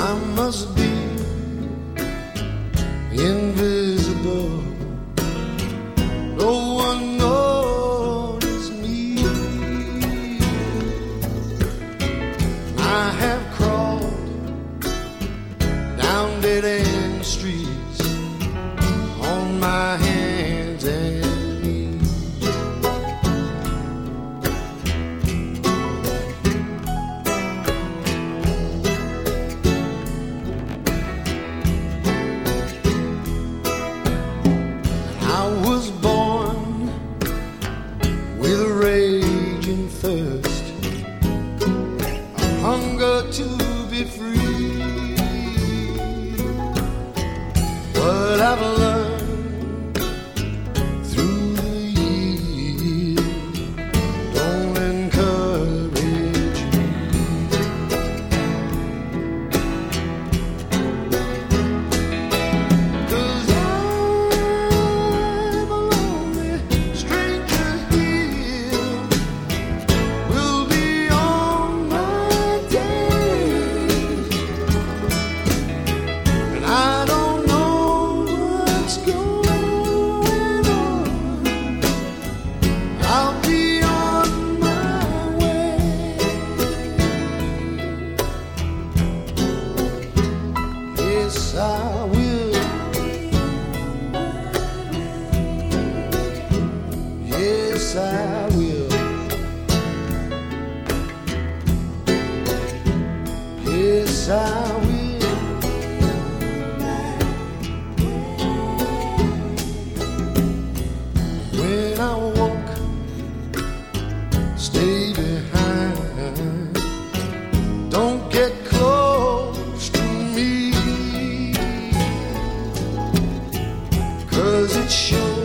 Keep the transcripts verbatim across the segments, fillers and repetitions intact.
I must be invisible. No one notices me. I have crawled down dead-end streets on my hands and knees. I was born with a raging thirst, a hunger to be free. What I've learned through the years don't encourage me. 'Cause I'm a lonely stranger here, will be on my days, and I don't know what's going on. I'll be on my way. Yes, I will. Yes, I will. Yes, I will. When I walk, stay behind. Don't get close to me, 'cause it's sure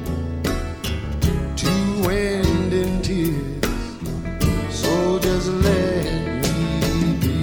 to end in tears. So just let me be.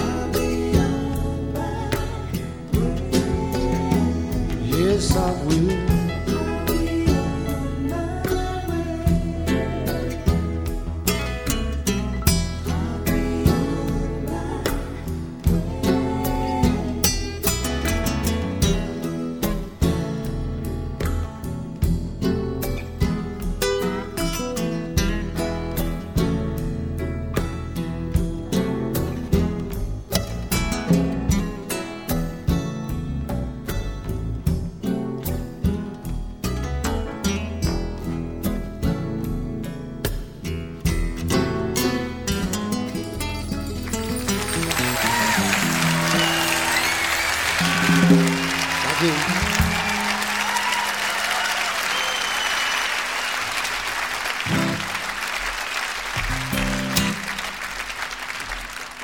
'Cause I will.